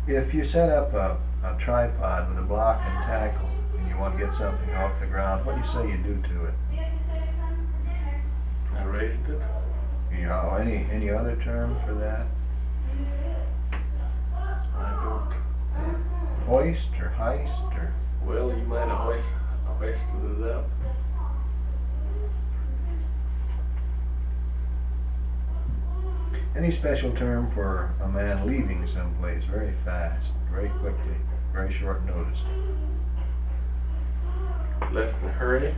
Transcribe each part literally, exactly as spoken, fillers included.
If you set up a, a tripod with a block and tackle and you want to get something off the ground, what do you say you do to it? I raised it. You know, any any other term for that? I don't. Hoist or heist or? Well, you might have hoist, hoisted it up. Any special term for a man leaving someplace very fast, very quickly, very short notice? Left in a hurry.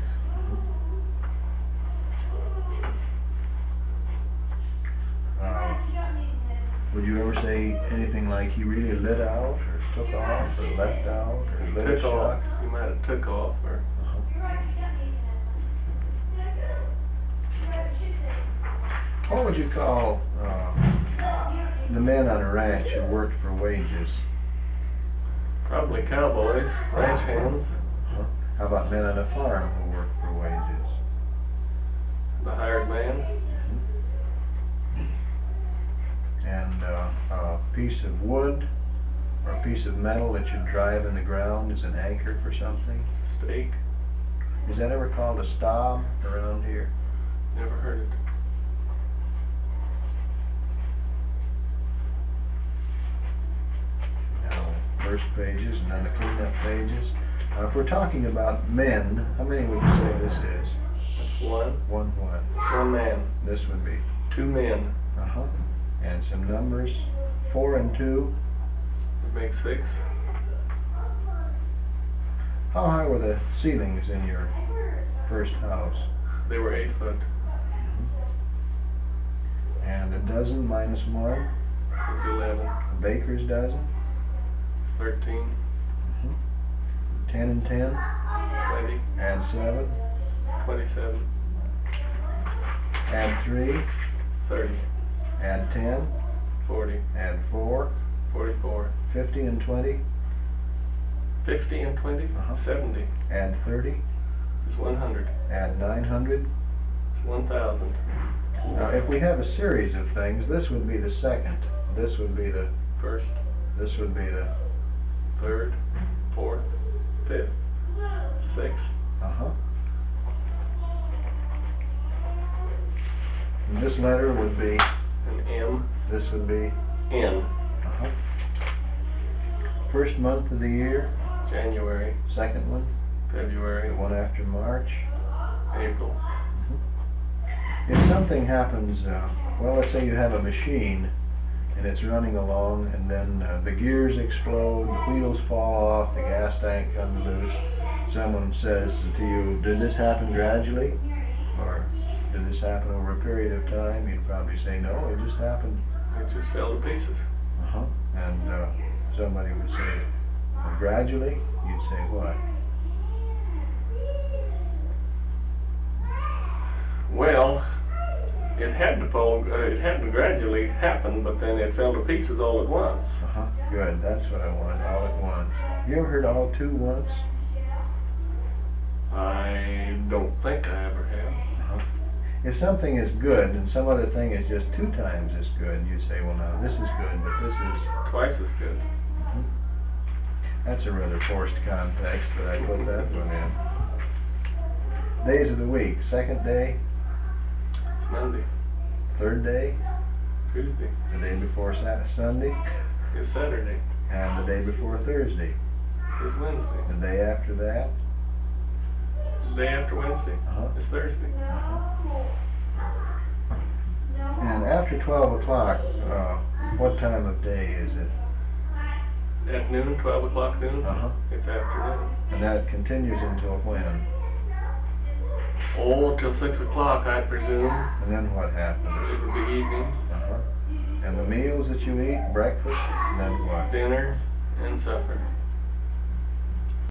Uh, would you ever say anything like he really lit out, or took off, or left out, or lit a Took off. shot? You might have took off, or What would you call uh, the men on a ranch who worked for wages? probably cowboys, ranch hands, Huh? How about men on a farm who worked for wages? the hired man. And uh, a piece of wood or a piece of metal that you drive in the ground is an anchor for something? Stake. Is that ever called a stob around here? Never heard it. Now, first pages and then the cleanup pages. Uh, if we're talking about men, how many would you say this is? That's one. One one. One man. This would be. Two men. Uh-huh. And some numbers. Four and two. Would make six. How high were the ceilings in your first house? They were eight foot. And a dozen minus one? Was eleven. A baker's dozen? Thirteen. Ten and ten? Twenty. Add seven? Twenty-seven. Add three? Thirty. Add ten? Forty. Add four? Forty-four. Fifty and twenty? Fifty and twenty. Uh-huh. Seventy. Add thirty? It's one hundred. Add nine hundred? It's one thousand. Now, if we have a series of things, this would be the second. This would be the, First, this would be the, third, fourth, fifth, sixth. uh-huh. And this letter would be, An M. this would be, N. uh-huh. First month of the year, January. second one, February. the one after March. April. If something happens, uh, well, let's say you have a machine and it's running along and then uh, the gears explode, the wheels fall off, the gas tank comes loose. Someone says to you, did this happen gradually? Or did this happen over a period of time? You'd probably say, no, it just happened. It just fell to pieces. Uh-huh. And uh, somebody would say, well, gradually? You'd say what? Well, it had to fall, uh, it had to gradually happen, but then it fell to pieces all at once. Uh-huh. Good, that's what I want, all at once. You ever heard all two once? I don't think I ever have. Uh-huh. If something is good and some other thing is just two times as good, you say, well, now this is good, but this is... Twice as good. Mhm. That's a rather forced context that I put that one in. Days of the week, second day, It's Monday. third day, Tuesday. the day before Sa- Sunday, It's Saturday. and the day before Thursday. It's Wednesday. The day after that, The day after Wednesday. uh-huh. It's Thursday. And after twelve o'clock, uh, what time of day is it? At noon, twelve o'clock noon. Uh-huh. It's afternoon. And that continues until when? Oh, till six o'clock, I presume. And then what happens? It would be evening, Uh-huh. And the meals that you eat, breakfast, and then what? dinner, and supper.